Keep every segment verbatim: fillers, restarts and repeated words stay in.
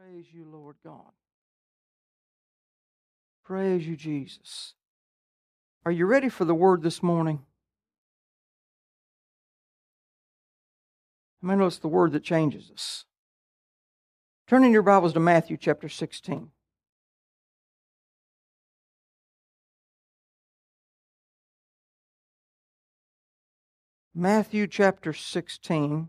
Praise you, Lord God. Praise you, Jesus. Are you ready for the word this morning? I know it's the word that changes us. Turn in your Bibles to Matthew chapter sixteen. Matthew chapter sixteen.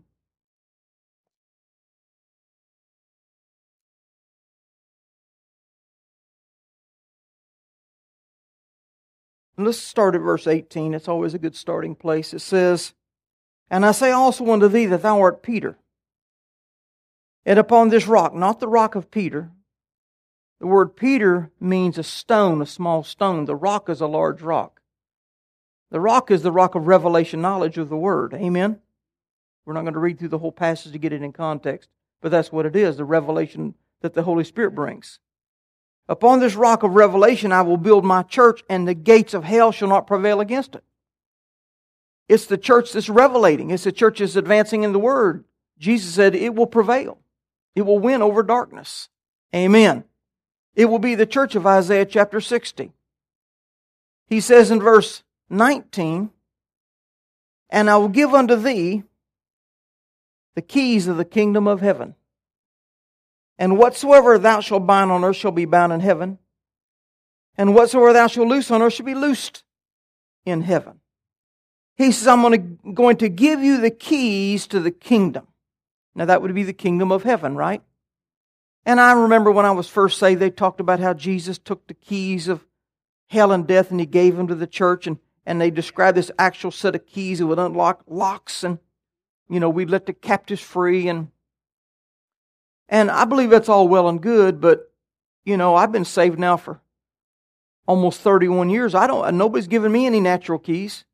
And let's start at verse eighteen. It's always a good starting place. It says, "And I say also unto thee that thou art Peter. And upon this rock," not the rock of Peter. The word Peter means a stone, a small stone. The rock is a large rock. The rock is the rock of revelation knowledge of the Word. Amen? We're not going to read through the whole passage to get it in context, but that's what it is, the revelation that the Holy Spirit brings. "Upon this rock of revelation I will build my church, and the gates of hell shall not prevail against it." It's the church that's revelating. It's the church that's advancing in the Word. Jesus said it will prevail. It will win over darkness. Amen. It will be the church of Isaiah chapter sixty. He says in verse nineteen, "And I will give unto thee the keys of the kingdom of heaven. And whatsoever thou shalt bind on earth shall be bound in heaven. And whatsoever thou shalt loose on earth shall be loosed in heaven." He says, I'm going to, going to give you the keys to the kingdom. Now that would be the kingdom of heaven, right? And I remember when I was first saved, they talked about how Jesus took the keys of hell and death and He gave them to the church. And, and they described this actual set of keys that would unlock locks. And, you know, we'd let the captives free. And, and I believe that's all well and good. But, you know, I've been saved now for almost thirty-one years. I don't, nobody's given me any natural keys.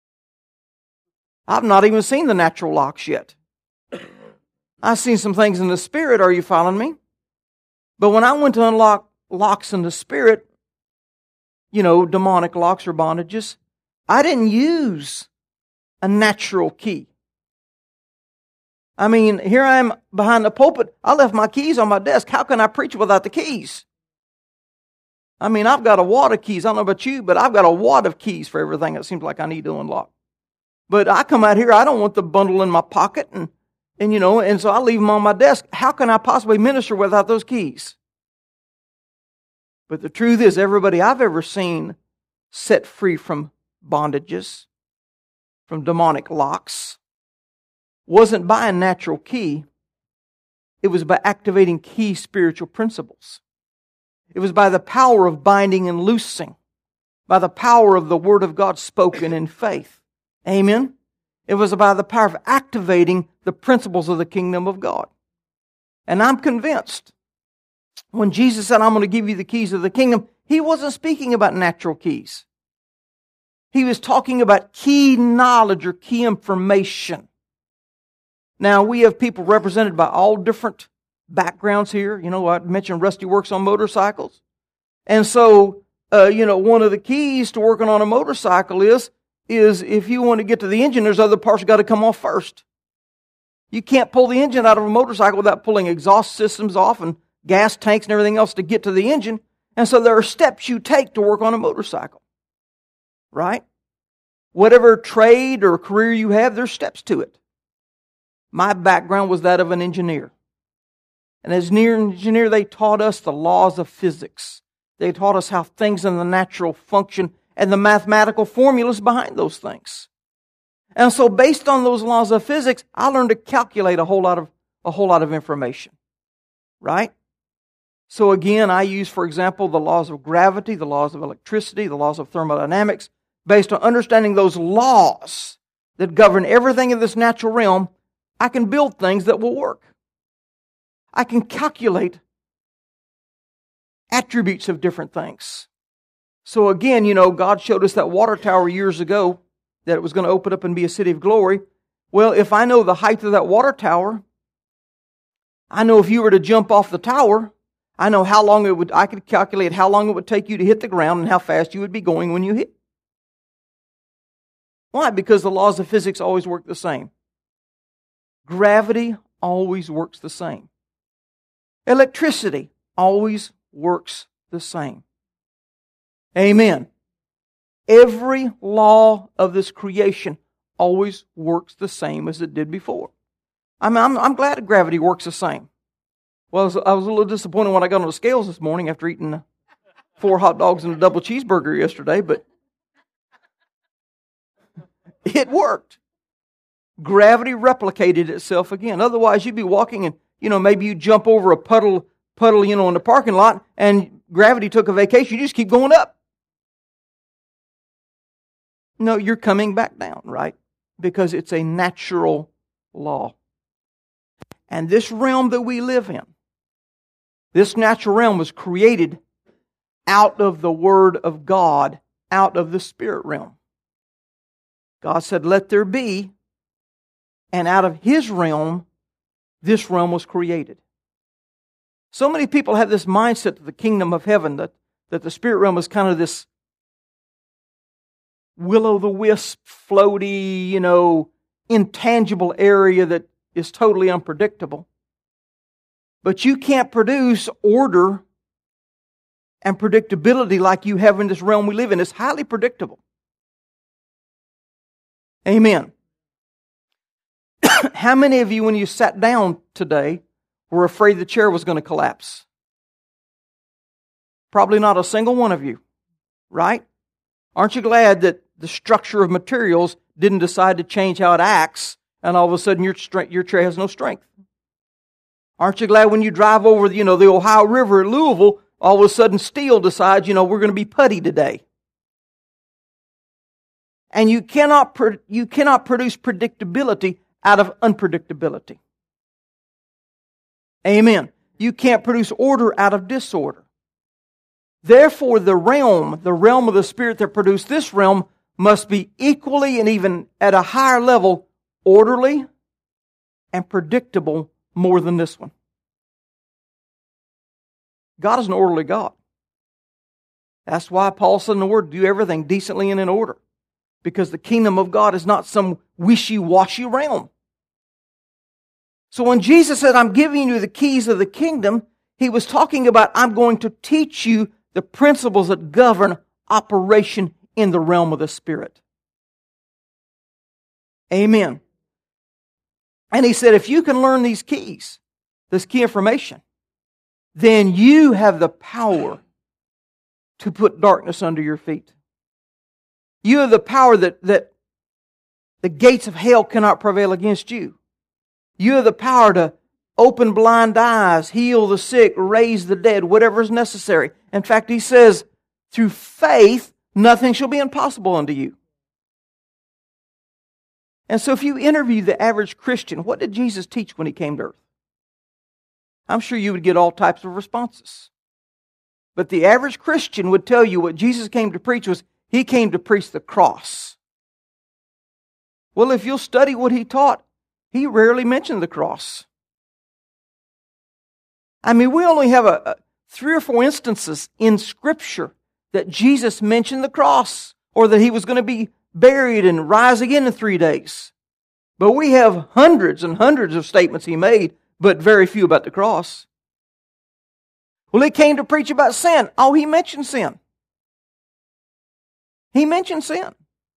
I've not even seen the natural locks yet. I've seen some things in the Spirit. Are you following me? But when I went to unlock locks in the Spirit, you know, demonic locks or bondages, I didn't use a natural key. I mean, here I am behind the pulpit. I left my keys on my desk. How can I preach without the keys? I mean, I've got a wad of keys. I don't know about you, but I've got a wad of keys for everything it seems like I need to unlock. But I come out here, I don't want the bundle in my pocket, and, and you know, and so I leave them on my desk. How can I possibly minister without those keys? But the truth is, everybody I've ever seen set free from bondages, from demonic locks, wasn't by a natural key. It was by activating key spiritual principles. It was by the power of binding and loosing, by the power of the Word of God spoken in faith. Amen? It was by the power of activating the principles of the kingdom of God. And I'm convinced, when Jesus said, I'm going to give you the keys of the kingdom, He wasn't speaking about natural keys. He was talking about key knowledge or key information. Now, we have people represented by all different backgrounds here. You know, I mentioned Rusty works on motorcycles. And so, uh, you know, one of the keys to working on a motorcycle is, is if you want to get to the engine, there's other parts got to come off first. You can't pull the engine out of a motorcycle without pulling exhaust systems off and gas tanks and everything else to get to the engine. And so there are steps you take to work on a motorcycle. Right? Whatever trade or career you have, there's steps to it. My background was that of an engineer. And as an engineer, they taught us the laws of physics. They taught us how things in the natural function and the mathematical formulas behind those things. And so based on those laws of physics, I learned to calculate a whole lot of a whole lot of information. Right? So again, I use, for example, the laws of gravity, the laws of electricity, the laws of thermodynamics. Based on understanding those laws that govern everything in this natural realm, I can build things that will work. I can calculate attributes of different things. So again, you know, God showed us that water tower years ago, that it was going to open up and be a city of glory. Well, if I know the height of that water tower, I know if you were to jump off the tower, I know how long it would, I could calculate how long it would take you to hit the ground and how fast you would be going when you hit. Why? Because the laws of physics always work the same. Gravity always works the same. Electricity always works the same. Amen. Every law of this creation always works the same as it did before. I mean, I'm, I'm glad that gravity works the same. Well, I was, I was a little disappointed when I got on the scales this morning after eating four hot dogs and a double cheeseburger yesterday, but it worked. Gravity replicated itself again. Otherwise, you'd be walking and, you know, maybe you jump over a puddle, puddle, you know, in the parking lot, and gravity took a vacation. You just keep going up. No, you're coming back down, right? Because it's a natural law. And this realm that we live in, this natural realm was created out of the Word of God, out of the spirit realm. God said, let there be, and out of His realm, this realm was created. So many people have this mindset of the kingdom of heaven, that, that the spirit realm is kind of this will-o'-the-wisp, floaty, you know, intangible area that is totally unpredictable. But you can't produce order and predictability like you have in this realm we live in. It's highly predictable. Amen. How many of you, when you sat down today, were afraid the chair was going to collapse? Probably not a single one of you, right? Aren't you glad that the structure of materials didn't decide to change how it acts, and all of a sudden your strength, your chair has no strength? Aren't you glad when you drive over, you know, the Ohio River at Louisville, all of a sudden steel decides, you know, we're going to be putty today? And you cannot you cannot produce predictability out of unpredictability. Amen. You can't produce order out of disorder. Therefore, the realm, the realm of the Spirit that produced this realm, must be equally and even at a higher level orderly and predictable more than this one. God is an orderly God. That's why Paul said in the Word, do everything decently and in order. Because the kingdom of God is not some wishy-washy realm. So when Jesus said, I'm giving you the keys of the kingdom, He was talking about, I'm going to teach you the principles that govern operation in the realm of the Spirit. Amen. And He said, if you can learn these keys, this key information, then you have the power to put darkness under your feet. You have the power that, that the gates of hell cannot prevail against you. You have the power to open blind eyes, heal the sick, raise the dead, whatever is necessary. In fact, He says, through faith, nothing shall be impossible unto you. And so if you interview the average Christian, what did Jesus teach when He came to earth? I'm sure you would get all types of responses. But the average Christian would tell you what Jesus came to preach was, He came to preach the cross. Well, if you'll study what He taught, He rarely mentioned the cross. I mean, we only have a, a three or four instances in Scripture that Jesus mentioned the cross, or that He was going to be buried and rise again in three days. But we have hundreds and hundreds of statements He made, but very few about the cross. Well, He came to preach about sin. Oh, He mentioned sin. He mentioned sin.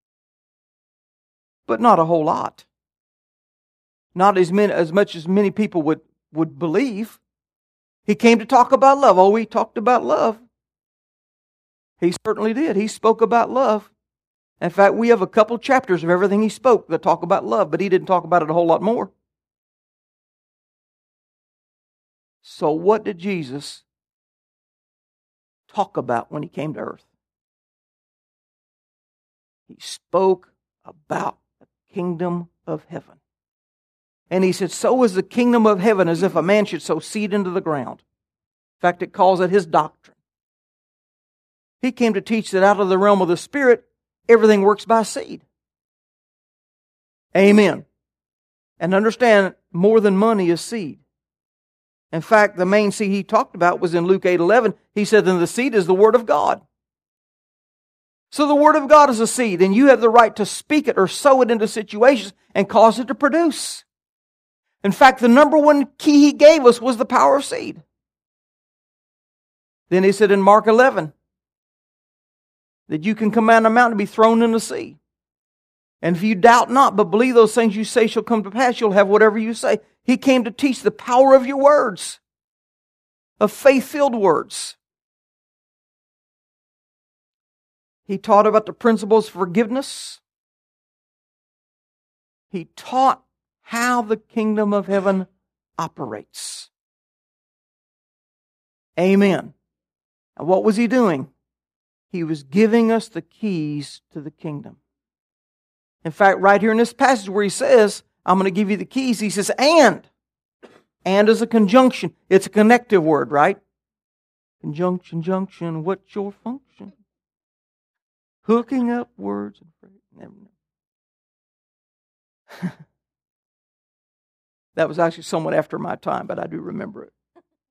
But not a whole lot. Not as many, as much as many people would, would believe. He came to talk about love. Oh, He talked about love. He certainly did. He spoke about love. In fact, we have a couple chapters of everything He spoke that talk about love, but He didn't talk about it a whole lot more. So what did Jesus talk about when He came to earth? He spoke about the kingdom of heaven. And He said, so is the kingdom of heaven as if a man should sow seed into the ground. In fact, it calls it His doctrine. He came to teach that out of the realm of the Spirit, everything works by seed. Amen. And understand, more than money is seed. In fact, the main seed He talked about was in Luke eight eleven. He said, then the seed is the Word of God. So the Word of God is a seed, and you have the right to speak it or sow it into situations and cause it to produce. In fact, the number one key He gave us was the power of seed. Then he said in Mark eleven that you can command a mountain to be thrown in the sea. And if you doubt not, but believe those things you say shall come to pass, you'll have whatever you say. He came to teach the power of your words, of faith-filled words. He taught about the principles of forgiveness. He taught how the kingdom of heaven operates. Amen. And what was he doing? He was giving us the keys to the kingdom. In fact, right here in this passage where he says, I'm going to give you the keys, he says, and. And is a conjunction. It's a connective word, right? Conjunction, junction, what's your function? Hooking up words and phrases. Never know. That was actually somewhat after my time, but I do remember it.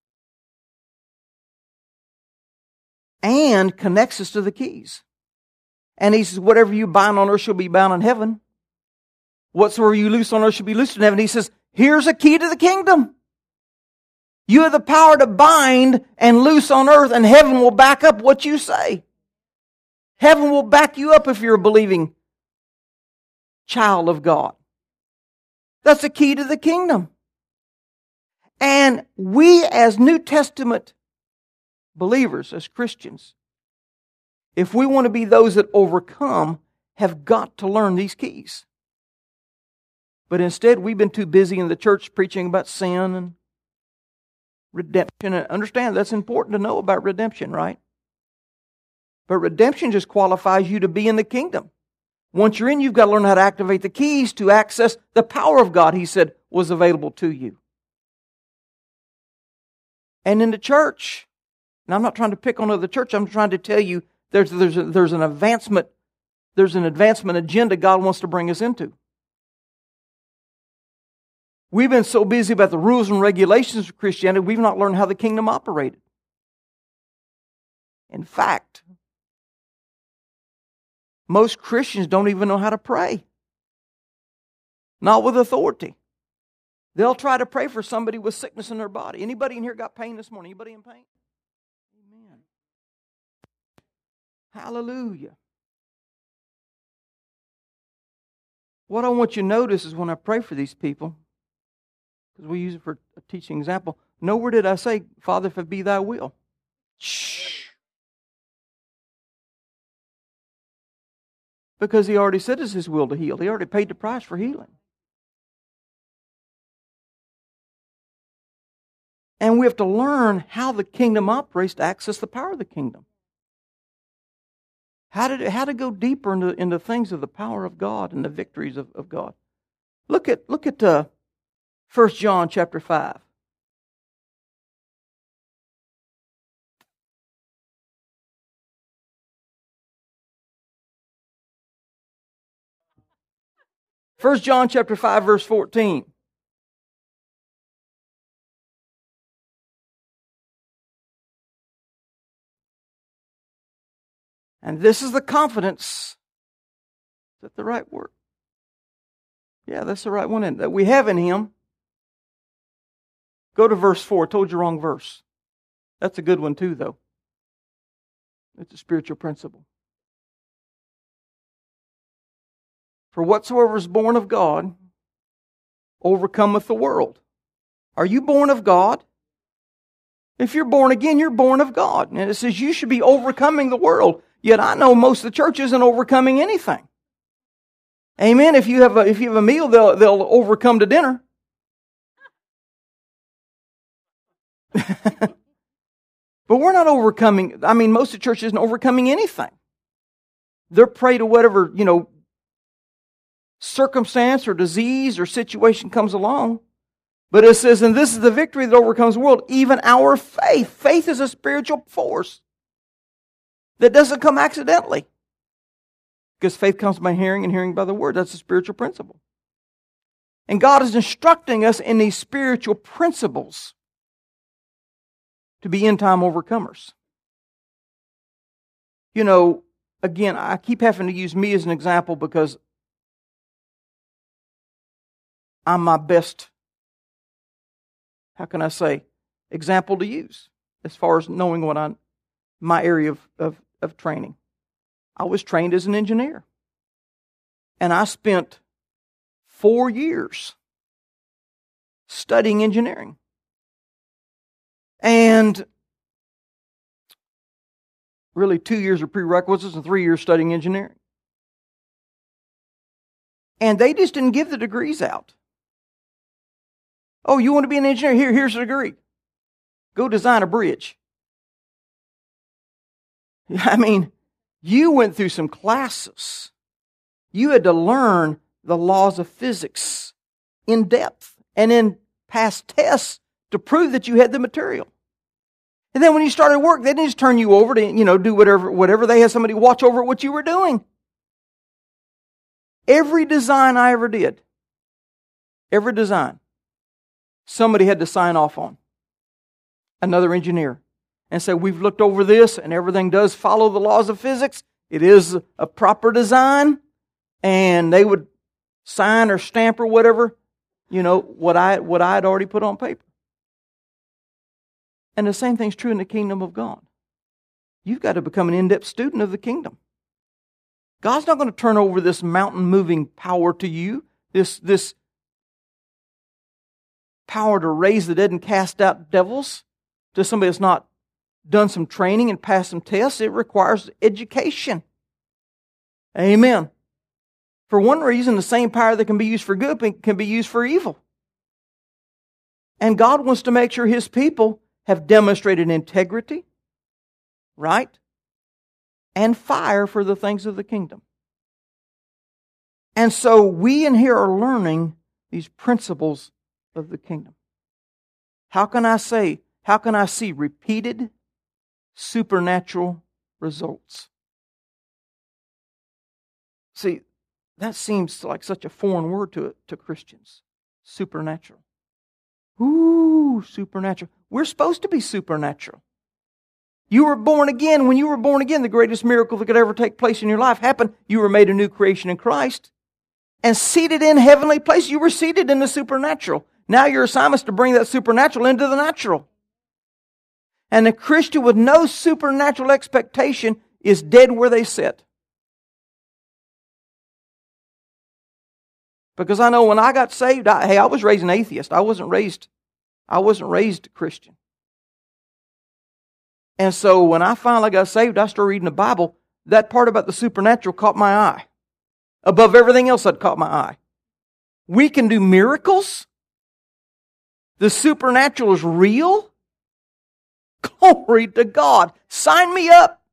And connects us to the keys. And he says, whatever you bind on earth shall be bound in heaven. Whatsoever you loose on earth shall be loosed in heaven. He says, here's a key to the kingdom. You have the power to bind and loose on earth, and heaven will back up what you say. Heaven will back you up if you're a believing child of God. That's the key to the kingdom. And we as New Testament believers, as Christians, if we want to be those that overcome, have got to learn these keys. But instead, we've been too busy in the church preaching about sin and redemption. And understand, that's important to know about redemption, right? But redemption just qualifies you to be in the kingdom. Once you're in, you've got to learn how to activate the keys to access the power of God, he said, was available to you. And in the church, and I'm not trying to pick on other church, I'm trying to tell you there's, there's, a, there's an advancement, there's an advancement agenda God wants to bring us into. We've been so busy about the rules and regulations of Christianity, we've not learned how the kingdom operated. In fact, most Christians don't even know how to pray. Not with authority. They'll try to pray for somebody with sickness in their body. Anybody in here got pain this morning? Anybody in pain? Amen. Hallelujah. What I want you to notice is when I pray for these people, because we use it for a teaching example, nowhere did I say, Father, if it be thy will. Shh. Because he already said it's his will to heal. He already paid the price for healing. And we have to learn how the kingdom operates to access the power of the kingdom. How to, how to go deeper into, into things of the power of God and the victories of, of God. Look at, look at uh, First John chapter five. First John chapter five, verse fourteen. And this is the confidence. Is that the right word? Yeah, that's the right one. In, that we have in Him. Go to verse four. I told you wrong verse. That's a good one too, though. It's a spiritual principle. For whatsoever is born of God overcometh the world. Are you born of God? If you're born again, you're born of God. And it says you should be overcoming the world. Yet I know most of the church isn't overcoming anything. Amen. If you have a, if you have a meal, they'll, they'll overcome to dinner. But we're not overcoming. I mean, most of the church isn't overcoming anything. They're prey to whatever, you know, circumstance or disease or situation comes along. But it says, and this is the victory that overcomes the world, even our faith. Faith is a spiritual force that doesn't come accidentally. Because faith comes by hearing and hearing by the word. That's a spiritual principle. And God is instructing us in these spiritual principles to be end-time overcomers. You know, again, I keep having to use me as an example because I'm my best, how can I say, example to use as far as knowing what I my area of, of, of training. I was trained as an engineer. And I spent four years studying engineering. And really two years of prerequisites and three years studying engineering. And they just didn't give the degrees out. Oh, you want to be an engineer? Here, here's a degree. Go design a bridge. I mean, you went through some classes. You had to learn the laws of physics in depth and then pass tests to prove that you had the material. And then when you started work, they didn't just turn you over to, you know, do whatever, whatever. They had somebody watch over what you were doing. Every design I ever did, every design, somebody had to sign off on. Another engineer. And say, we've looked over this and everything does follow the laws of physics. It is a proper design. And they would sign or stamp or whatever, you know, what I what I had already put on paper. And the same thing's true in the kingdom of God. You've got to become an in-depth student of the kingdom. God's not going to turn over this mountain-moving power to you, this, this power to raise the dead and cast out devils, to somebody that's not done some training and passed some tests. It requires education. Amen. For one reason, the same power that can be used for good can be used for evil. And God wants to make sure His people have demonstrated integrity, right, and fire for the things of the kingdom. And so we in here are learning these principles of the kingdom. How can I say, how can I see repeated supernatural results? See, that seems like such a foreign word to, to Christians. Supernatural. Ooh, supernatural. We're supposed to be supernatural. You were born again. When you were born again, the greatest miracle that could ever take place in your life happened. You were made a new creation in Christ. And seated in heavenly places. You were seated in the supernatural. Now your assignment is to bring that supernatural into the natural. And a Christian with no supernatural expectation is dead where they sit. Because I know when I got saved, I, hey, I was raised an atheist. I wasn't raised, I wasn't raised Christian. And so when I finally got saved, I started reading the Bible. That part about the supernatural caught my eye. Above everything else that caught my eye. We can do miracles. The supernatural is real. Glory to God. Sign me up.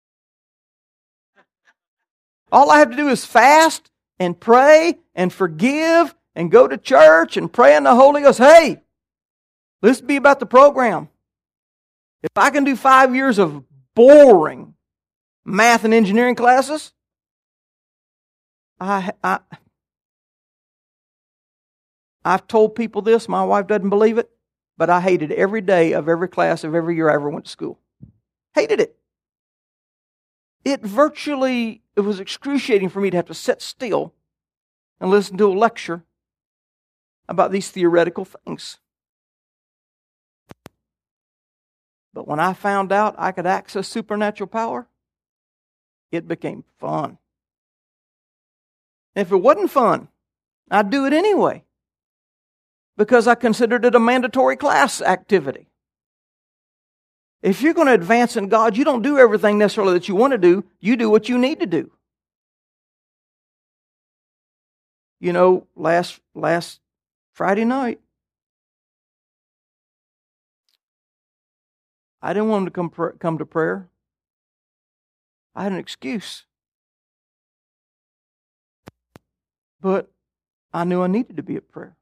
All I have to do is fast and pray and forgive and go to church and pray in the Holy Ghost. Hey, let's be about the program. If I can do five years of boring math and engineering classes, I, I, I've told people this. My wife doesn't believe it. But I hated every day of every class of every year I ever went to school. Hated it. It virtually, it was excruciating for me to have to sit still and listen to a lecture about these theoretical things. But when I found out I could access supernatural power, it became fun. And if it wasn't fun, I'd do it anyway. Because I considered it a mandatory class activity. If you're going to advance in God, you don't do everything necessarily that you want to do. You do what you need to do. You know, last last Friday night, I didn't want him to come, pr- come to prayer. I had an excuse. But I knew I needed to be at prayer.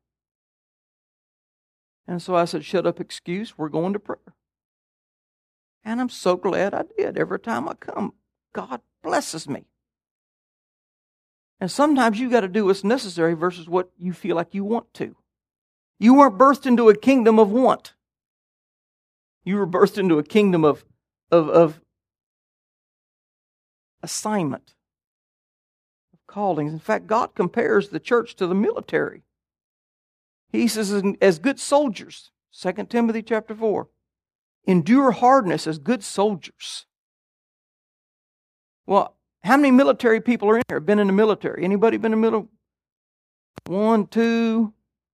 And so I said, shut up, excuse, we're going to prayer. And I'm so glad I did. Every time I come, God blesses me. And sometimes you got to do what's necessary versus what you feel like you want to. You weren't birthed into a kingdom of want. You were birthed into a kingdom of, of, of assignment, of callings. In fact, God compares the church to the military. He says, as good soldiers, Second Timothy chapter four, endure hardness as good soldiers. Well, how many military people are in here? Been in the military? Anybody been in the military? One, two.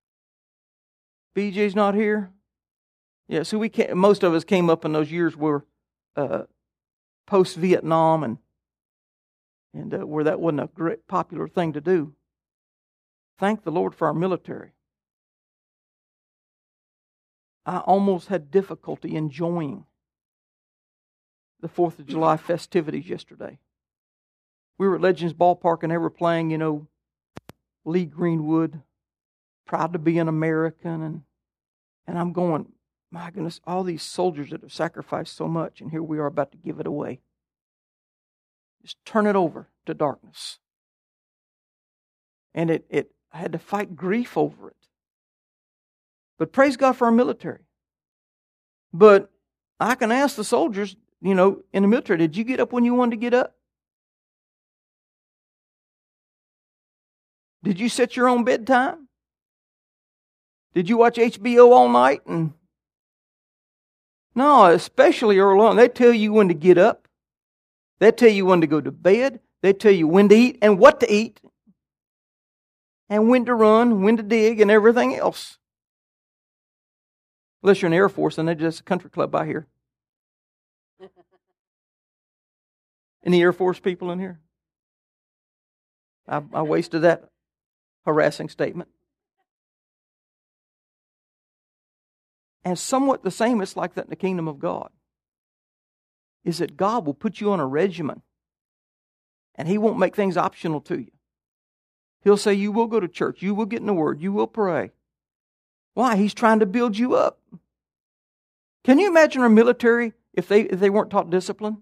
B J's not here. Yeah, so we came, most of us came up in those years where uh, post-Vietnam and and uh, where that wasn't a great popular thing to do. Thank the Lord for our military. I almost had difficulty enjoying the fourth of July festivities yesterday. We were at Legends Ballpark and they were playing, you know, Lee Greenwood, Proud to be an American, and and I'm going, my goodness, all these soldiers that have sacrificed so much, and here we are about to give it away. Just turn it over to darkness. And it, it I had to fight grief over it. But praise God for our military. But I can ask the soldiers, you know, in the military, did you get up when you wanted to get up? Did you set your own bedtime? Did you watch H B O all night? And no, especially early on. They tell you when to get up. They tell you when to go to bed. They tell you when to eat and what to eat. And when to run, when to dig, and everything else. Unless you're in the Air Force, and they're just a country club by here. Any Air Force people in here? I, I wasted that harassing statement. And somewhat the same, it's like that in the kingdom of God. Is that God will put you on a regimen. And He won't make things optional to you. He'll say you will go to church. You will get in the Word. You will pray. Why? He's trying to build you up. Can you imagine our military if they, if they weren't taught discipline?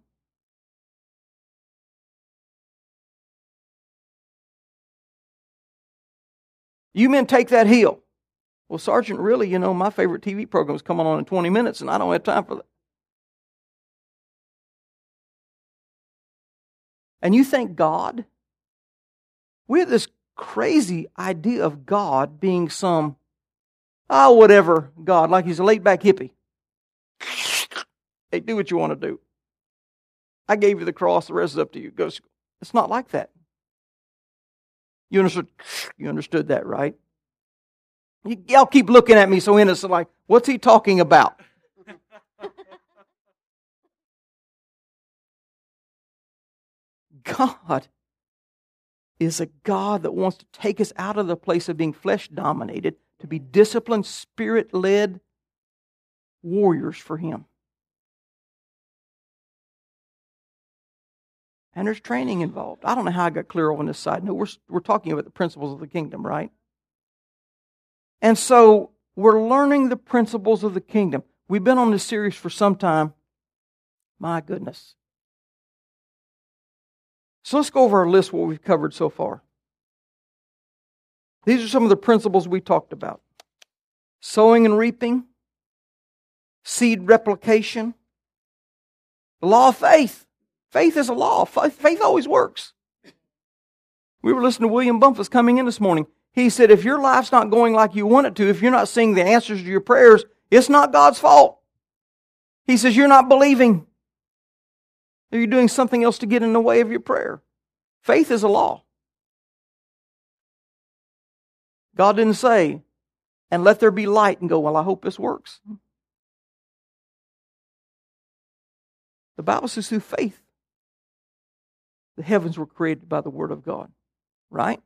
You men take that hill. Well, Sergeant, really, you know, my favorite T V program is coming on in twenty minutes, and I don't have time for that. And you think God? We have this crazy idea of God being some, oh, whatever God, like He's a laid-back hippie. Hey, do what you want to do. I gave you the cross, the rest is up to you. Go. It's not like that. You understood, you understood that, right? Y- y'all keep looking at me so innocent, like, what's he talking about? God is a God that wants to take us out of the place of being flesh-dominated to be disciplined, Spirit-led warriors for Him. And there's training involved. I don't know how I got clear on this side. No, we're, we're talking about the principles of the kingdom, right? And so we're learning the principles of the kingdom. We've been on this series for some time. My goodness. So let's go over our list, what we've covered so far. These are some of the principles we talked about. Sowing and reaping. Seed replication. The law of faith. Faith is a law. Faith always works. We were listening to William Bumpus coming in this morning. He said, if your life's not going like you want it to, if you're not seeing the answers to your prayers, it's not God's fault. He says, you're not believing. You're doing something else to get in the way of your prayer. Faith is a law. God didn't say, and let there be light, and go, well, I hope this works. The Bible says through faith, the heavens were created by the Word of God. Right?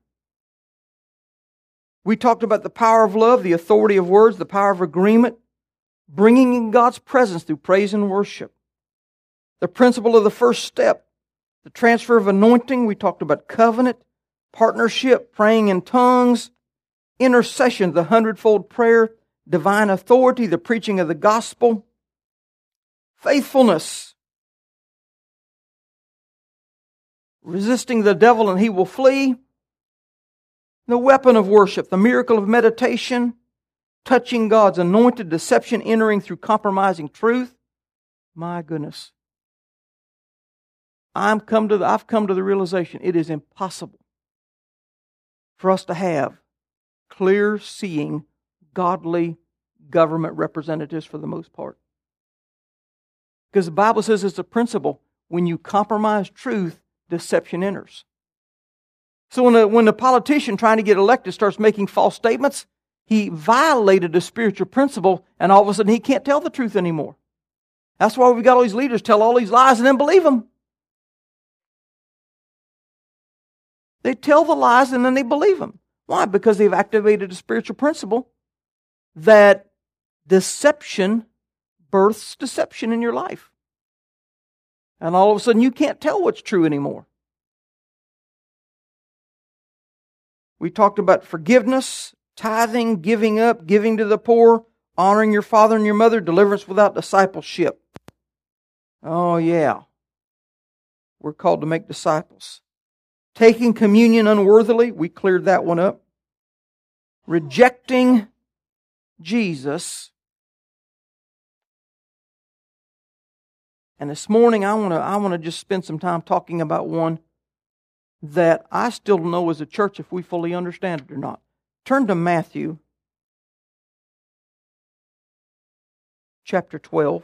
We talked about the power of love, the authority of words, the power of agreement, bringing in God's presence through praise and worship. The principle of the first step, the transfer of anointing. We talked about covenant, partnership, praying in tongues, intercession, the hundredfold prayer, divine authority, the preaching of the gospel, faithfulness, resisting the devil and he will flee, the weapon of worship, the miracle of meditation, touching God's anointed, deception entering through compromising truth. My goodness. I'm come to the, I've come to the realization it is impossible for us to have clear-seeing, godly government representatives for the most part. Because the Bible says it's a principle. When you compromise truth, deception enters. So when the, when the politician trying to get elected starts making false statements, he violated a spiritual principle, and all of a sudden he can't tell the truth anymore. That's why we've got all these leaders tell all these lies and then believe them. They tell the lies and then they believe them. Why? Because they've activated a spiritual principle that deception births deception in your life. And all of a sudden you can't tell what's true anymore. We talked about forgiveness, tithing, giving up, giving to the poor, honoring your father and your mother, deliverance without discipleship. Oh yeah. We're called to make disciples. Taking communion unworthily, we cleared that one up. Rejecting Jesus. And this morning I want to I want to just spend some time talking about one that I still don't know as a church if we fully understand it or not. Turn to Matthew chapter twelve.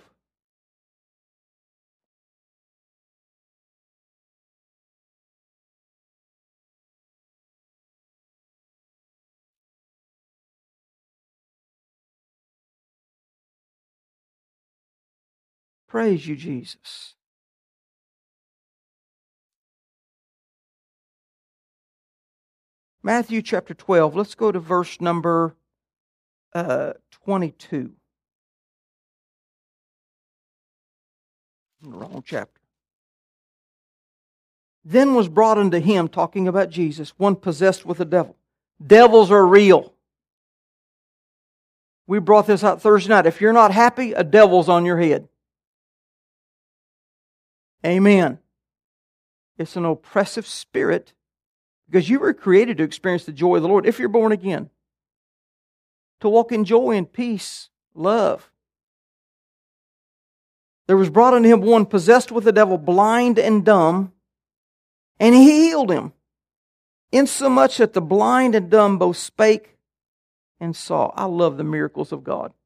Praise you, Jesus. Matthew chapter twelve. Let's go to verse number uh, twenty-two. Wrong chapter. Then was brought unto him, talking about Jesus, one possessed with a devil. Devils are real. We brought this out Thursday night. If you're not happy, a devil's on your head. Amen. It's an oppressive spirit because you were created to experience the joy of the Lord if you're born again. To walk in joy and peace, love. There was brought unto him one possessed with the devil, blind and dumb, and he healed him, insomuch that the blind and dumb both spake and saw. I love the miracles of God.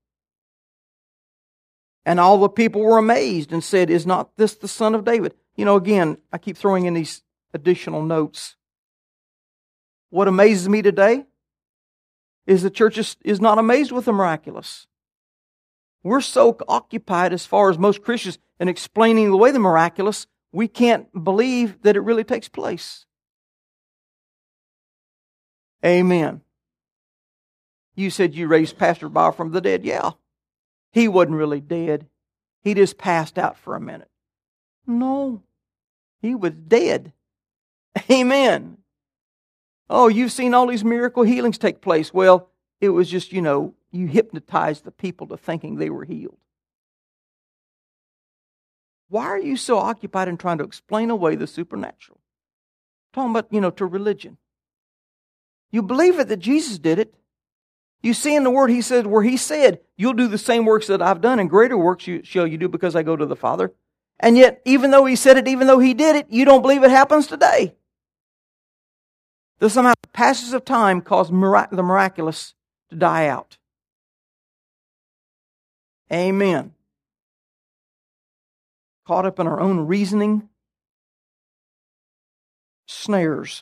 And all the people were amazed and said, is not this the Son of David? You know, again, I keep throwing in these additional notes. What amazes me today is the church is, is not amazed with the miraculous. We're so occupied, as far as most Christians, in explaining away the miraculous, we can't believe that it really takes place. Amen. You said you raised Pastor Bob from the dead. Yeah. He wasn't really dead. He just passed out for a minute. No. He was dead. Amen. Oh, you've seen all these miracle healings take place. Well, it was just, you know, you hypnotized the people to thinking they were healed. Why are you so occupied in trying to explain away the supernatural? I'm talking about, you know, to religion. You believe it that Jesus did it. You see in the Word, He said, where He said, you'll do the same works that I've done, and greater works you, shall you do because I go to the Father. And yet, even though He said it, even though He did it, you don't believe it happens today. That somehow passes of time cause mirac- the miraculous to die out. Amen. Caught up in our own reasoning snares.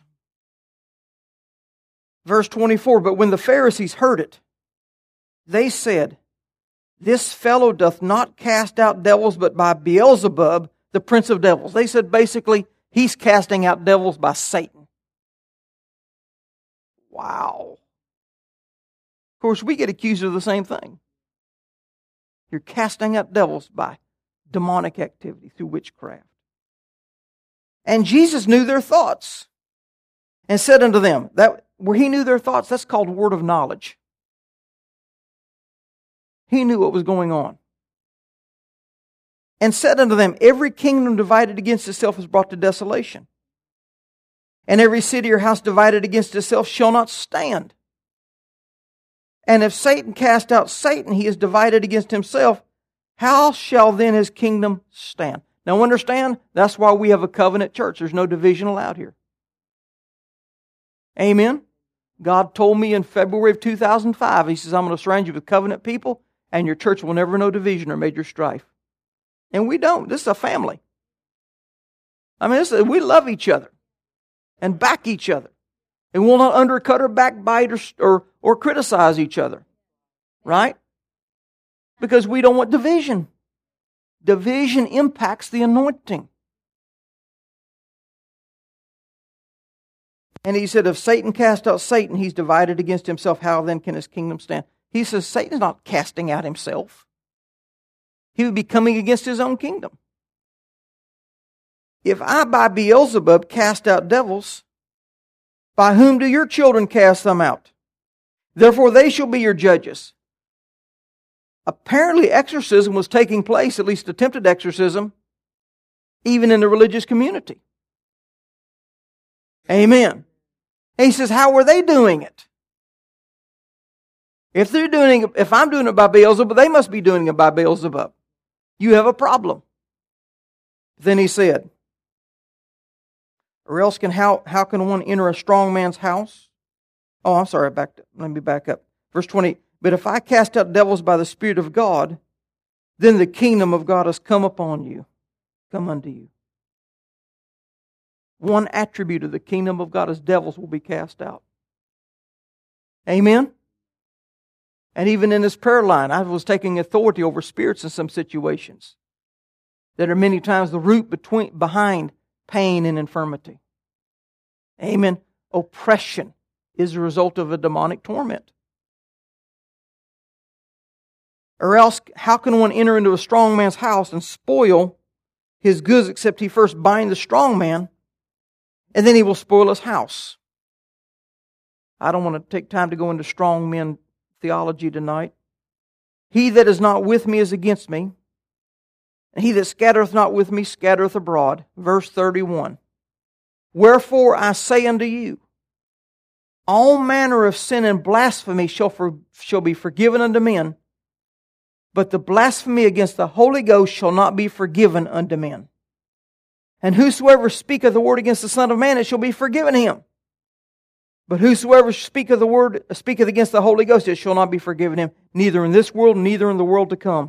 Verse twenty-four, but when the Pharisees heard it, they said, this fellow doth not cast out devils, but by Beelzebub, the prince of devils. They said basically, he's casting out devils by Satan. Wow. Of course, we get accused of the same thing. You're casting out devils by demonic activity through witchcraft. And Jesus knew their thoughts and said unto them, that where He knew their thoughts, that's called word of knowledge. He knew what was going on. And said unto them, every kingdom divided against itself is brought to desolation. And every city or house divided against itself shall not stand. And if Satan cast out Satan, he is divided against himself. How shall then his kingdom stand? Now understand, that's why we have a covenant church. There's no division allowed here. Amen. God told me in February of two thousand five, He says, I'm going to surround you with covenant people, and your church will never know division or major strife. And we don't. This is a family. I mean, this, we love each other and back each other. And we'll not undercut or backbite or, or, or criticize each other. Right? Because we don't want division. Division impacts the anointing. And he said, if Satan cast out Satan, he's divided against himself. How then can his kingdom stand? He says Satan's not casting out himself. He would be coming against his own kingdom. If I by Beelzebub cast out devils, by whom do your children cast them out? Therefore they shall be your judges. Apparently exorcism was taking place, at least attempted exorcism, even in the religious community. Amen. And he says, how were they doing it? If they're doing it, if I'm doing it by Beelzebub, they must be doing it by Beelzebub. You have a problem. Then he said, or else can how, how can one enter a strong man's house? Oh, I'm sorry, back let me back up. Verse twenty, but if I cast out devils by the Spirit of God, then the kingdom of God has come upon you, come unto you. One attribute of the kingdom of God is devils will be cast out. Amen? And even in this prayer line, I was taking authority over spirits in some situations that are many times the root between behind pain and infirmity. Amen. Oppression is a result of a demonic torment. Or else, how can one enter into a strong man's house and spoil his goods except he first bind the strong man, and then he will spoil his house? I don't want to take time to go into strong men theology tonight. He that is not with me is against me, and he that scattereth not with me scattereth abroad. Verse thirty-one. Wherefore I say unto you, all manner of sin and blasphemy shall, for, shall be forgiven unto men, but the blasphemy against the Holy Ghost shall not be forgiven unto men. And whosoever speaketh the word against the Son of Man, it shall be forgiven him. But whosoever speaketh the word, speaketh against the Holy Ghost, it shall not be forgiven him, neither in this world, neither in the world to come.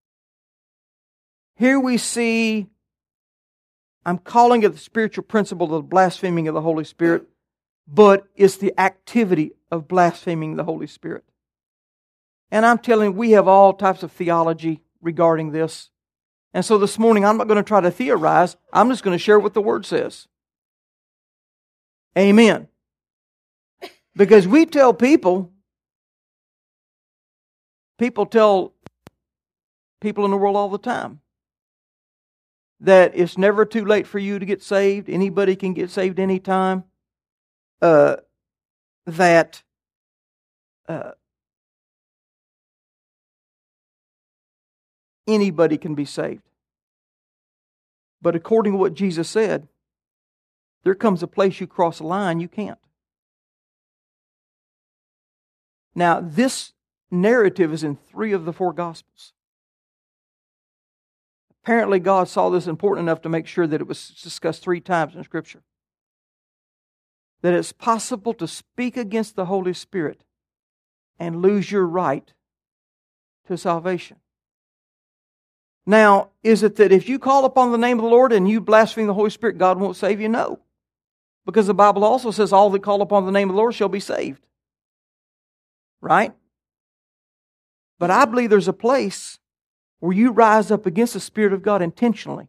Here we see, I'm calling it the spiritual principle of the blaspheming of the Holy Spirit, but it's the activity of blaspheming the Holy Spirit. And I'm telling you, we have all types of theology regarding this. And so this morning, I'm not going to try to theorize. I'm just going to share what the Word says. Amen. Because we tell people, people tell people in the world all the time that it's never too late for you to get saved. Anybody can get saved anytime. Uh, that uh, anybody can be saved. But according to what Jesus said, there comes a place you cross a line you can't. Now, this narrative is in three of the four Gospels. Apparently, God saw this important enough to make sure that it was discussed three times in Scripture. That it's possible to speak against the Holy Spirit and lose your right to salvation. Now, is it that if you call upon the name of the Lord and you blaspheme the Holy Spirit, God won't save you? No. Because the Bible also says all that call upon the name of the Lord shall be saved. Right? But I believe there's a place where you rise up against the Spirit of God intentionally.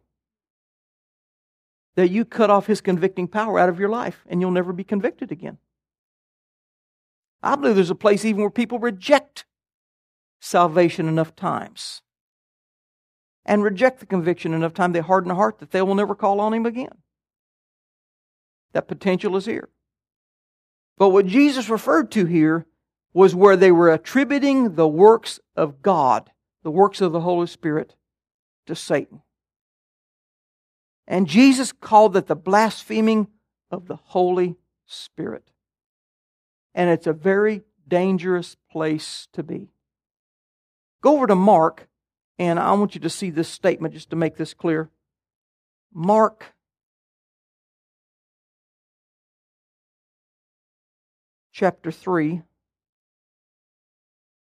That you cut off His convicting power out of your life and you'll never be convicted again. I believe there's a place even where people reject salvation enough times and reject the conviction enough time they harden the heart that they will never call on Him again. That potential is here. But what Jesus referred to here was where they were attributing the works of God, the works of the Holy Spirit, to Satan. And Jesus called it the blaspheming of the Holy Spirit. And it's a very dangerous place to be. Go over to Mark, and I want you to see this statement just to make this clear. Mark chapter three.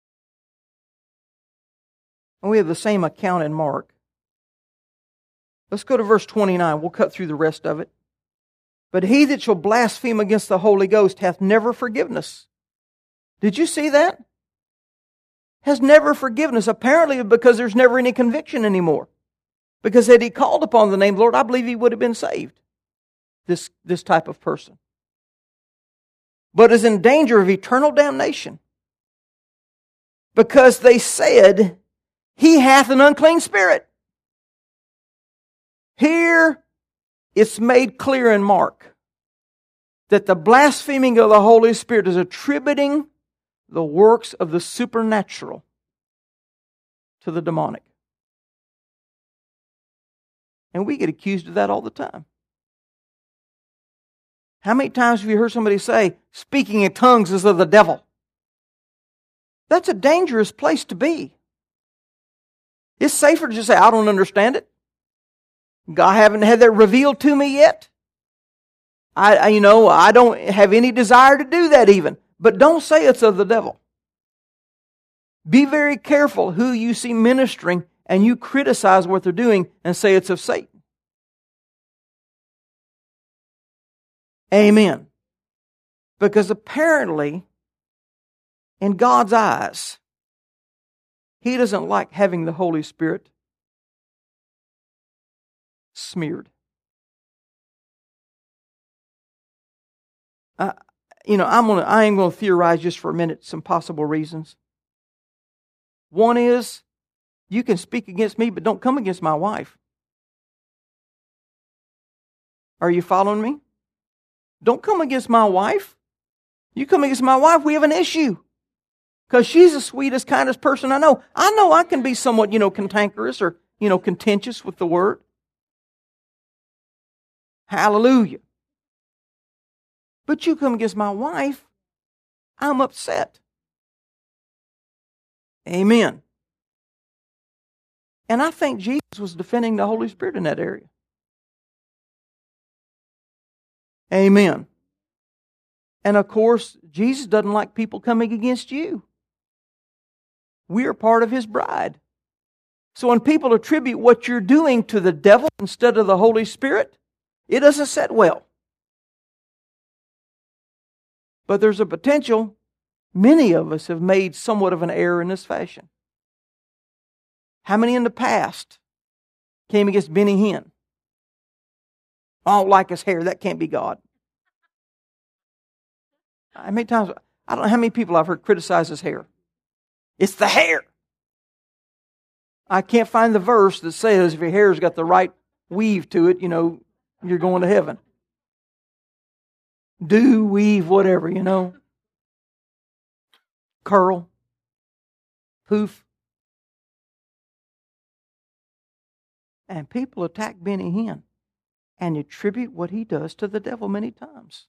And we have the same account in Mark. Let's go to verse twenty-nine. We'll cut through the rest of it. But he that shall blaspheme against the Holy Ghost hath never forgiveness. Did you see that? Has never forgiveness. Apparently because there's never any conviction anymore. Because had he called upon the name of the Lord, I believe he would have been saved. This, this type of person. But is in danger of eternal damnation. Because they said, he hath an unclean spirit. Here it's made clear in Mark that the blaspheming of the Holy Spirit is attributing the works of the supernatural to the demonic. And we get accused of that all the time. How many times have you heard somebody say, speaking in tongues is of the devil? That's a dangerous place to be. It's safer to just say, I don't understand it. God haven't had that revealed to me yet. I, I, you know, I don't have any desire to do that even. But don't say it's of the devil. Be very careful who you see ministering and you criticize what they're doing and say it's of Satan. Amen. Because apparently, in God's eyes, He doesn't like having the Holy Spirit smeared. Uh, you know, I'm gonna, I am going to theorize just for a minute some possible reasons. One is, you can speak against me, but don't come against my wife. Are you following me? Don't come against my wife. You come against my wife, we have an issue. Because she's the sweetest, kindest person I know. I know I can be somewhat, you know, cantankerous or, you know, contentious with the word. Hallelujah. But you come against my wife, I'm upset. Amen. And I think Jesus was defending the Holy Spirit in that area. Amen. And of course, Jesus doesn't like people coming against you. We are part of His bride. So when people attribute what you're doing to the devil instead of the Holy Spirit, it doesn't set well. But there's a potential. Many of us have made somewhat of an error in this fashion. How many in the past came against Benny Hinn? I don't like his hair. That can't be God. How many times, I don't know how many people I've heard criticize his hair. It's the hair. I can't find the verse that says if your hair's got the right weave to it, you know, you're going to heaven. Do, weave, whatever, you know. Curl. Poof. And people attack Benny Hinn and attribute what he does to the devil many times.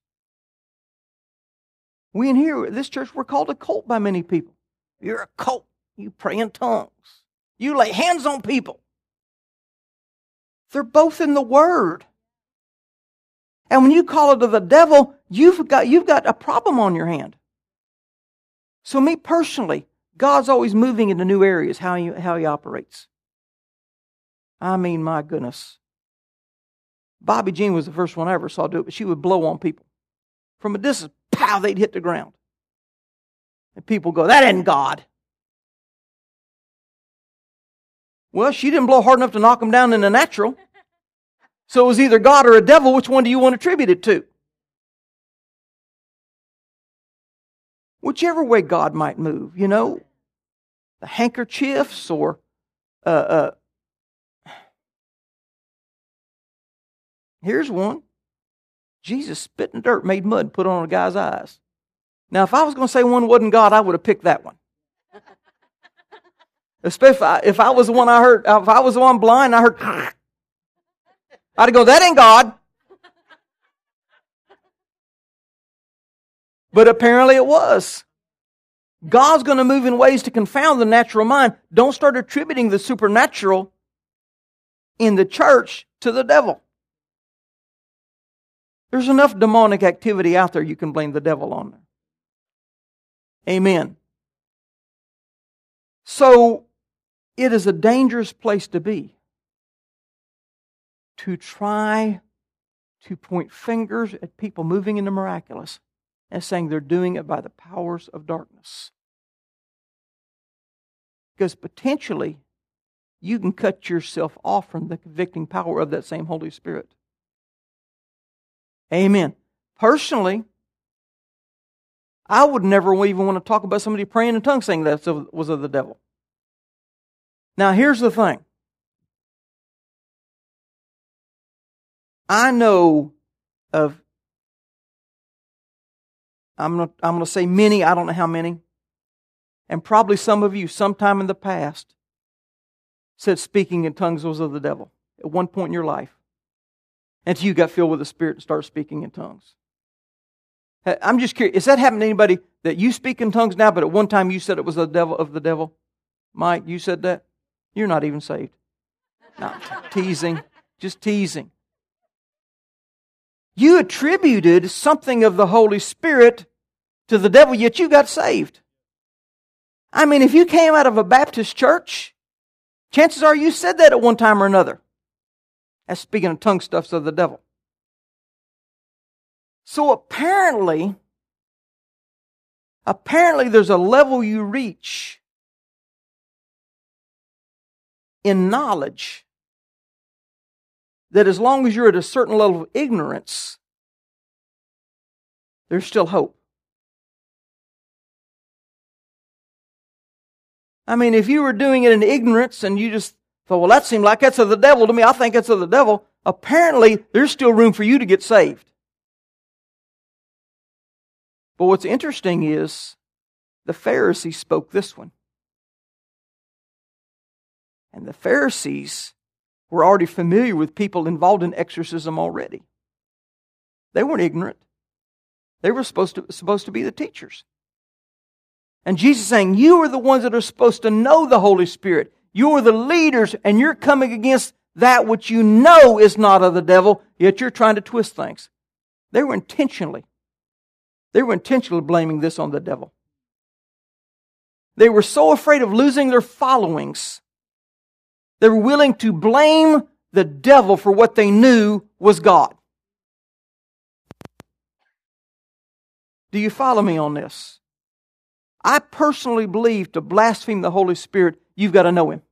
We in here, this church, we're called a cult by many people. You're a cult. You pray in tongues. You lay hands on people. They're both in the Word. And when you call it to the devil, you've got, you've got a problem on your hand. So me personally, God's always moving into new areas, how he, how he operates. I mean, my goodness. Bobby Jean was the first one I ever saw do it, but she would blow on people. From a distance, pow, they'd hit the ground. And people go, that isn't God. Well, she didn't blow hard enough to knock them down in the natural. So it was either God or a devil. Which one do you want to attribute it to? Whichever way God might move, you know. The handkerchiefs or... Uh, uh, here's one. Jesus spit in dirt, made mud, put on a guy's eyes. Now, if I was going to say one wasn't God, I would have picked that one. Especially if I was the one I heard, if I was the one blind, I heard, I'd go, that ain't God. But apparently it was. God's going to move in ways to confound the natural mind. Don't start attributing the supernatural in the church to the devil. There's enough demonic activity out there you can blame the devil on there. Amen. So, it is a dangerous place to be. to try to point fingers at people moving in the miraculous and saying they're doing it by the powers of darkness. Because potentially, you can cut yourself off from the convicting power of that same Holy Spirit. Amen. Personally, I would never even want to talk about somebody praying in tongues saying that was of the devil. Now, here's the thing. I know of, I'm going to, I'm going to say many, I don't know how many, and probably some of you sometime in the past said speaking in tongues was of the devil at one point in your life until you got filled with the Spirit and started speaking in tongues. I'm just curious, is that happening to anybody that you speak in tongues now, but at one time you said it was the devil of the devil? Mike, you said that? You're not even saved. Not teasing, just teasing. You attributed something of the Holy Spirit to the devil, yet you got saved. I mean, if you came out of a Baptist church, chances are you said that at one time or another. That's speaking of tongue stuffs of the devil. So apparently, apparently there's a level you reach in knowledge that as long as you're at a certain level of ignorance, there's still hope. I mean, if you were doing it in ignorance and you just thought, well, that seemed like that's of the devil to me, I think it's of the devil, apparently there's still room for you to get saved. But what's interesting is the Pharisees spoke this one. And the Pharisees were already familiar with people involved in exorcism already. They weren't ignorant. They were supposed to, supposed to be the teachers. And Jesus is saying, you are the ones that are supposed to know the Holy Spirit. You are the leaders, and you're coming against that which you know is not of the devil, yet you're trying to twist things. They were intentionally, they were intentionally blaming this on the devil. They were so afraid of losing their followings, they were willing to blame the devil for what they knew was God. Do you follow me on this? I personally believe to blaspheme the Holy Spirit, you've got to know Him.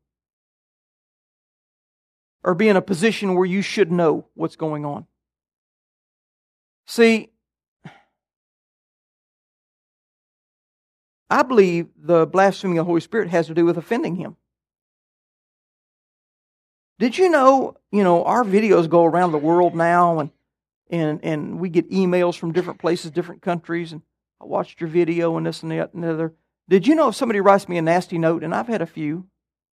Or be in a position where you should know what's going on. See, I believe the blaspheming of the Holy Spirit has to do with offending Him. Did you know, you know, our videos go around the world now, and and and we get emails from different places, different countries, and I watched your video and this and that and the other. Did you know if somebody writes me a nasty note, and I've had a few,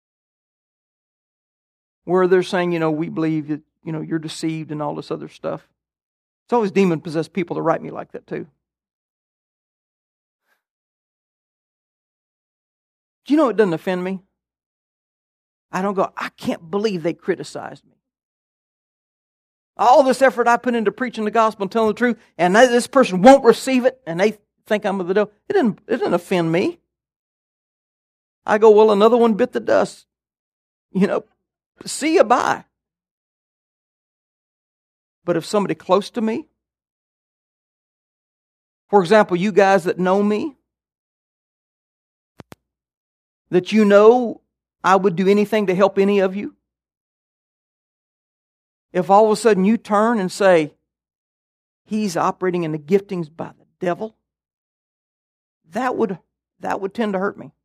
where they're saying, you know, we believe that, you know, you're deceived and all this other stuff. It's always demon-possessed people that write me like that too. Do you know it doesn't offend me? I don't go, I can't believe they criticized me. All this effort I put into preaching the gospel and telling the truth, and they, this person won't receive it, and they think I'm of the devil. It didn't, it didn't offend me. I go, well, another one bit the dust. You know, see you bye. But if somebody close to me, for example, you guys that know me, that you know I would do anything to help any of you, if all of a sudden you turn and say, he's operating in the giftings by the devil, that would, that would tend to hurt me.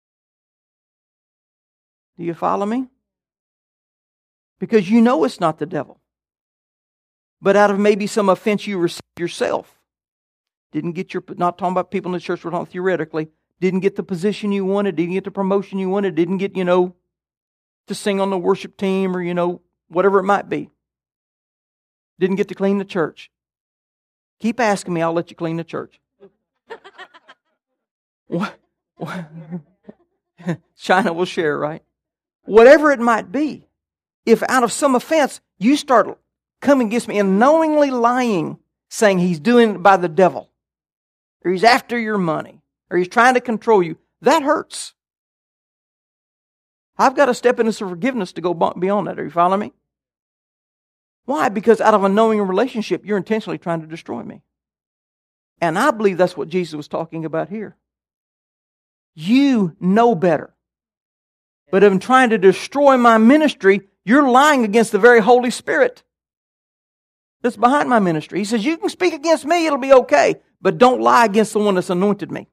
Do you follow me? Because you know it's not the devil. But out of maybe some offense you received yourself, didn't get your, not talking about people in the church, we're talking theoretically, didn't get the position you wanted, didn't get the promotion you wanted, didn't get, you know, to sing on the worship team or, you know, whatever it might be. Didn't get to clean the church. Keep asking me, I'll let you clean the church. What? China will share, right? Whatever it might be, if out of some offense you start coming against me and knowingly lying, saying he's doing it by the devil, or he's after your money, or he's trying to control you, that hurts. I've got to step into some forgiveness to go beyond that. Are you following me? Why? Because out of a knowing relationship, you're intentionally trying to destroy me. And I believe that's what Jesus was talking about here. You know better. But in trying to destroy my ministry, you're lying against the very Holy Spirit that's behind my ministry. He says, you can speak against me, it'll be okay. But don't lie against the one that's anointed me.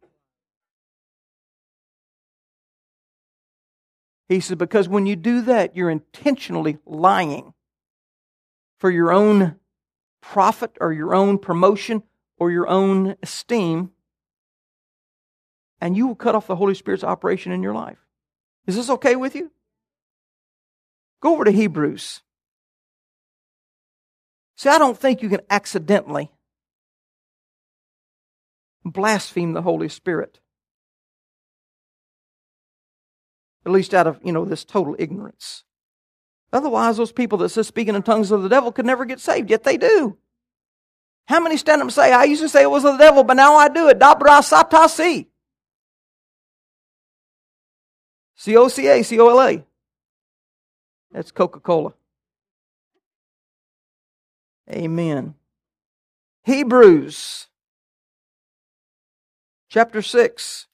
He said, because when you do that, you're intentionally lying for your own profit or your own promotion or your own esteem, and you will cut off the Holy Spirit's operation in your life. Is this okay with you? Go over to Hebrews. See, I don't think you can accidentally blaspheme the Holy Spirit. At least out of, you know, this total ignorance. Otherwise, those people that say speaking in tongues of the devil could never get saved, yet they do. How many stand up and say, I used to say it was the devil, but now I do it. Dabra satasi. C O C A, C O L A. That's Coca-Cola. Amen. Hebrews chapter six.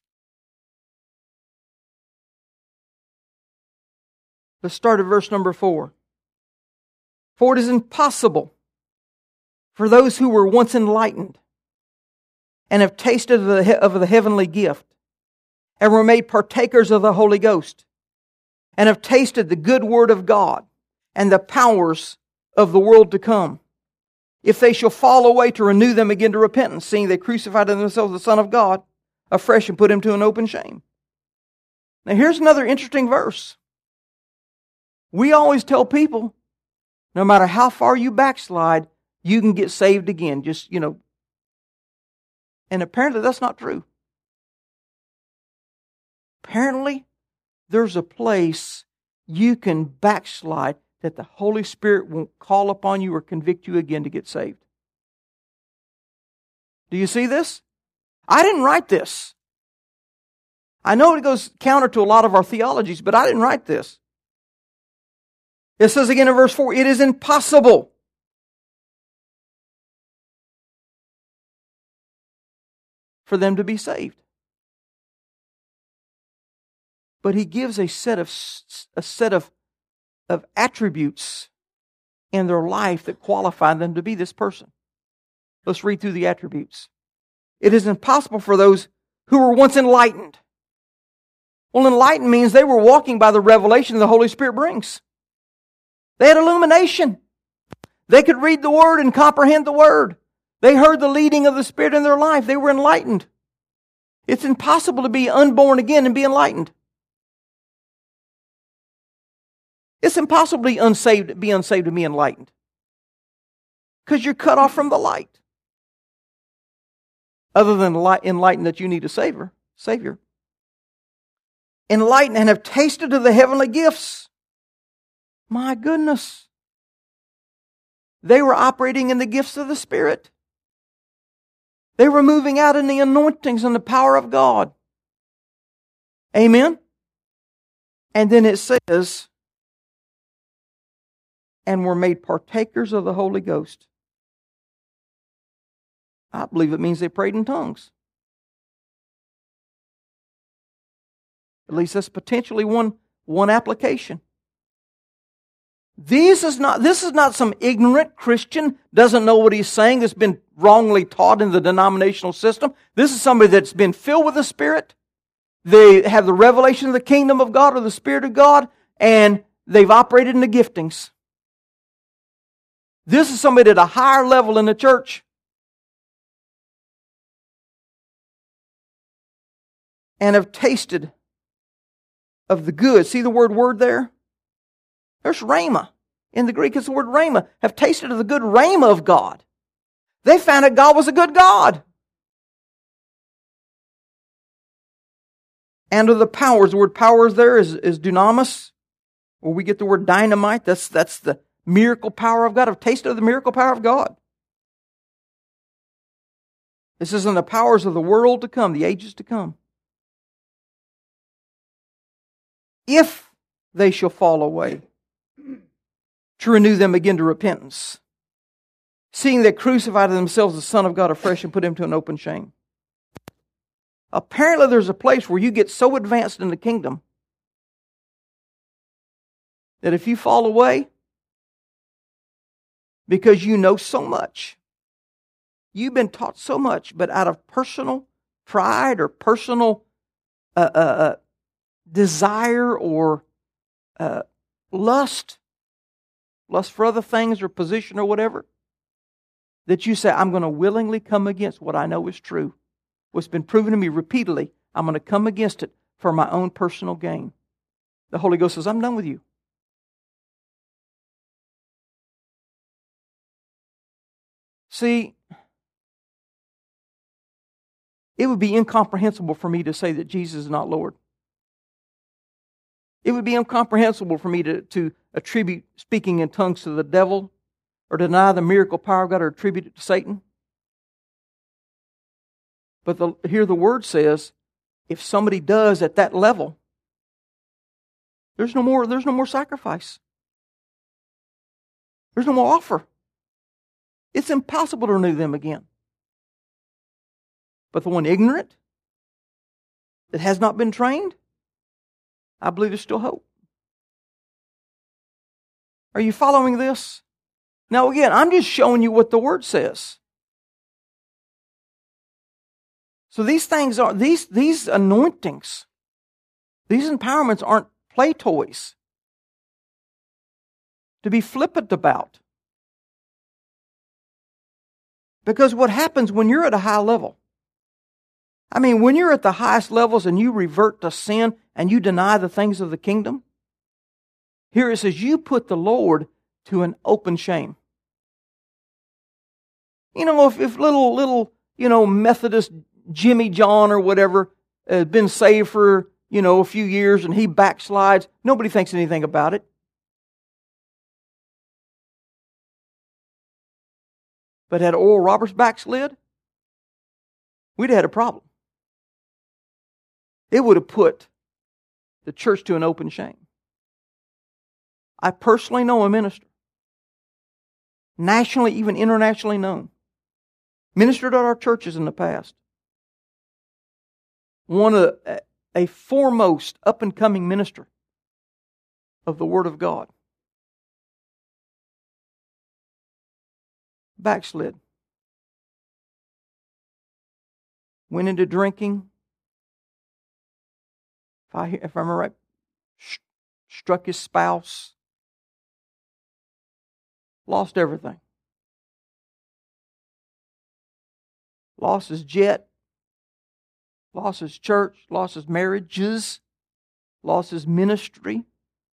Let's start at verse number four. For it is impossible for those who were once enlightened and have tasted of the, of the heavenly gift and were made partakers of the Holy Ghost and have tasted the good word of God and the powers of the world to come, if they shall fall away, to renew them again to repentance, seeing they crucified in themselves the Son of God afresh and put him to an open shame. Now here's another interesting verse. We always tell people, no matter how far you backslide, you can get saved again. Just, you know. And apparently that's not true. Apparently, there's a place you can backslide that the Holy Spirit won't call upon you or convict you again to get saved. Do you see this? I didn't write this. I know it goes counter to a lot of our theologies, but I didn't write this. It says again in verse four, it is impossible for them to be saved. But he gives a set of a set of, of attributes in their life that qualify them to be this person. Let's read through the attributes. It is impossible for those who were once enlightened. Well, enlightened means they were walking by the revelation the Holy Spirit brings. They had illumination. They could read the Word and comprehend the Word. They heard the leading of the Spirit in their life. They were enlightened. It's impossible to be unborn again and be enlightened. It's impossible to be unsaved, be unsaved and be enlightened. Because you're cut off from the light. Other than enlightened that you need a Savior. Savior. Enlightened and have tasted of the heavenly gifts. My goodness. They were operating in the gifts of the Spirit. They were moving out in the anointings and the power of God. Amen? And then it says, and were made partakers of the Holy Ghost. I believe it means they prayed in tongues. At least that's potentially one, one application. This is not, this is not some ignorant Christian, doesn't know what he's saying, that's been wrongly taught in the denominational system. This is somebody that's been filled with the Spirit. They have the revelation of the kingdom of God or the Spirit of God, and they've operated in the giftings. This is somebody at a higher level in the church. And have tasted of the good. See the word word there? There's rhema. In the Greek, it's the word rhema. Have tasted of the good rhema of God. They found that God was a good God. And of the powers. The word powers there is, is dunamis, where we get the word dynamite. That's, that's the miracle power of God. Have tasted of the miracle power of God. This is in the powers of the world to come, the ages to come. If they shall fall away. to renew them again to repentance, seeing they crucified to themselves the Son of God afresh and put him to an open shame. Apparently there's a place where you get so advanced in the kingdom that if you fall away because you know so much, you've been taught so much, but out of personal pride or personal uh, uh, uh, desire or uh, lust, lust for other things or position or whatever, that you say, I'm going to willingly come against what I know is true. What's been proven to me repeatedly, I'm going to come against it for my own personal gain. The Holy Ghost says, I'm done with you. See, it would be incomprehensible for me to say that Jesus is not Lord. It would be incomprehensible for me to, to attribute speaking in tongues to the devil or deny the miracle power of God or attribute it to Satan. But the, here the Word says, if somebody does at that level, there's no more, there's no more sacrifice. There's no more offer. It's impossible to renew them again. But the one ignorant, that has not been trained, I believe there's still hope. Are you following this? Now again, I'm just showing you what the Word says. So these things are, these, these anointings, these empowerments aren't play toys to be flippant about. Because what happens when you're at a high level, I mean, when you're at the highest levels and you revert to sin and you deny the things of the kingdom, here it says you put the Lord to an open shame. You know, if, if little, little, you know, Methodist Jimmy John or whatever has been saved for, you know, a few years and he backslides, nobody thinks anything about it. But had Oral Roberts backslid, we'd have had a problem. It would have put the church to an open shame. I personally know a minister, nationally, even internationally known, ministered at our churches in the past. One of the, a foremost up-and-coming minister of the Word of God. Backslid. Went into drinking. If I, if I remember right, struck his spouse. Lost everything. Lost his jet. Lost his church. Lost his marriages. Lost his ministry.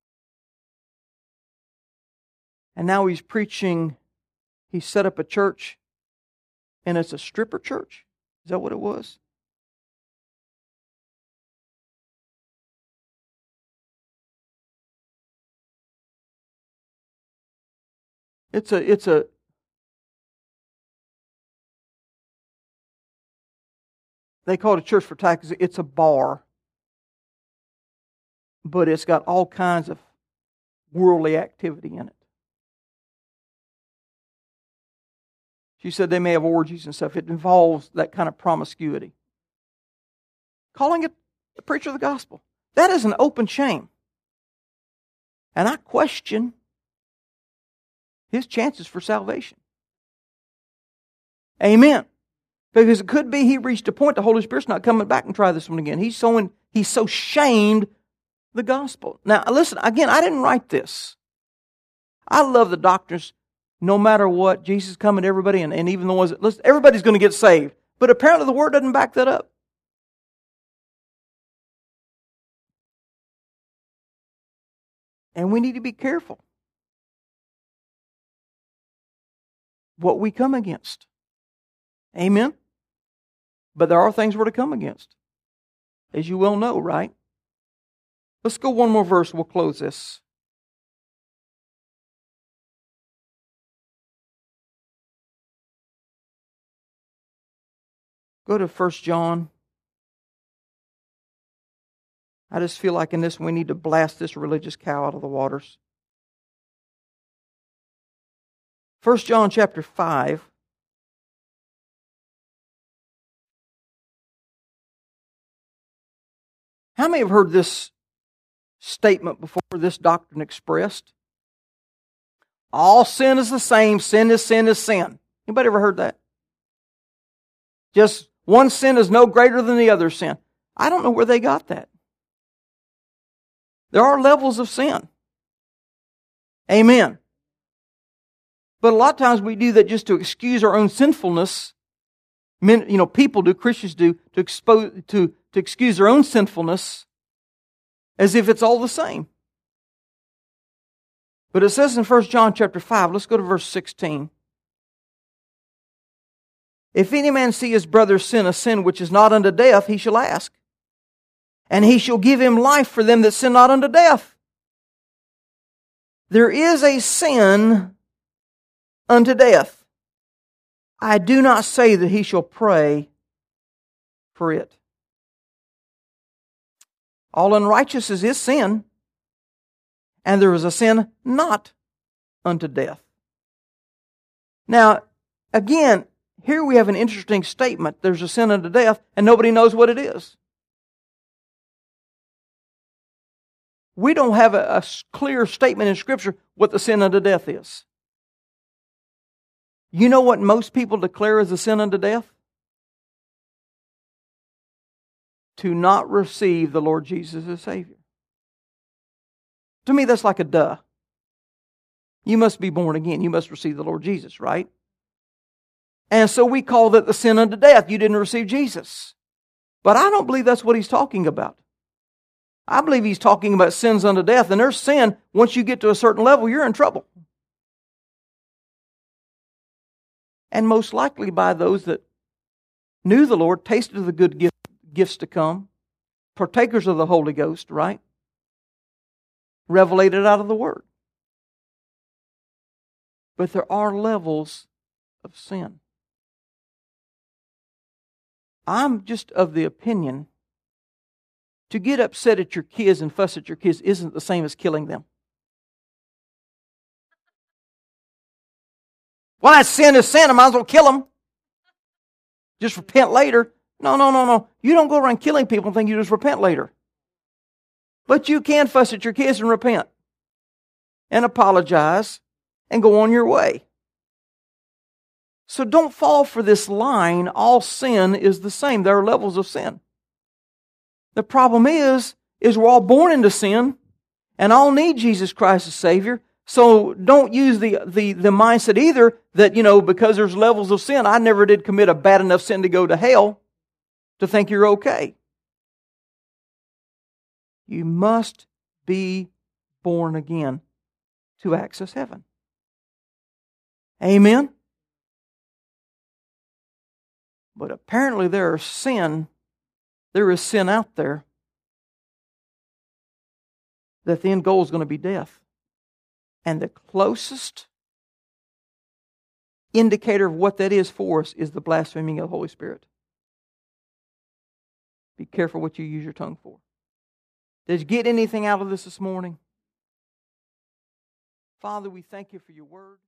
And now he's preaching. He set up a church, and it's a stripper church. Is that what it was? It's a, it's a, they call it a church for taxes. It's a bar, but it's got all kinds of worldly activity in it. She said they may have orgies and stuff. It involves that kind of promiscuity. Calling it the preacher of the gospel. That is an open shame. And I question his chances for salvation. Amen. Because it could be he reached a point the Holy Spirit's not coming back and try this one again. He's so, in, he's so shamed the gospel. Now listen, again, I didn't write this. I love the doctrines. No matter what, Jesus is coming to everybody, and, and even the ones that listen, everybody's going to get saved. But apparently the Word doesn't back that up. And we need to be careful what we come against. Amen? But there are things we're to come against, as you well know, right? Let's go one more verse, we'll close this. Go to First John. I just feel like in this we need to blast this religious cow out of the waters. First John chapter five. How many have heard this statement before, this doctrine expressed? All sin is the same. Sin is sin is sin. Anybody ever heard that? Just one sin is no greater than the other sin. I don't know where they got that. There are levels of sin. Amen. But a lot of times we do that just to excuse our own sinfulness. Men, you know, people do, Christians do, to expose, to, to excuse their own sinfulness as if it's all the same. But it says in First John chapter five, let's go to verse sixteen. If any man see his brother sin a sin which is not unto death, he shall ask. And he shall give him life for them that sin not unto death. There is a sin unto death. I do not say that he shall pray for it. All unrighteousness is sin, and there is a sin not unto death. Now, again, here we have an interesting statement. There's a sin unto death, and nobody knows what it is. We don't have a, a clear statement in Scripture what the sin unto death is. You know what most people declare as a sin unto death? To not receive the Lord Jesus as Savior. To me, that's like a duh. You must be born again. You must receive the Lord Jesus, right? And so we call that the sin unto death. You didn't receive Jesus. But I don't believe that's what he's talking about. I believe he's talking about sins unto death. And there's sin, once you get to a certain level, you're in trouble. And most likely by those that knew the Lord, tasted of the good gift, gifts to come, partakers of the Holy Ghost, right? Revelated out of the Word. But there are levels of sin. I'm just of the opinion to get upset at your kids and fuss at your kids isn't the same as killing them. Well, that sin is sin. I might as well kill them. Just repent later. No, no, no, no. You don't go around killing people and think you just repent later. But you can fuss at your kids and repent. And apologize. And go on your way. So don't fall for this line, all sin is the same. There are levels of sin. The problem is, is we're all born into sin. And all need Jesus Christ as Savior. So don't use the, the, the mindset either that, you know, because there's levels of sin, I never did commit a bad enough sin to go to hell to think you're okay. You must be born again to access heaven. Amen? But apparently there is sin, there is sin out there that the end goal is going to be death. And the closest indicator of what that is for us is the blaspheming of the Holy Spirit. Be careful what you use your tongue for. Did you get anything out of this this morning? Father, we thank you for your word.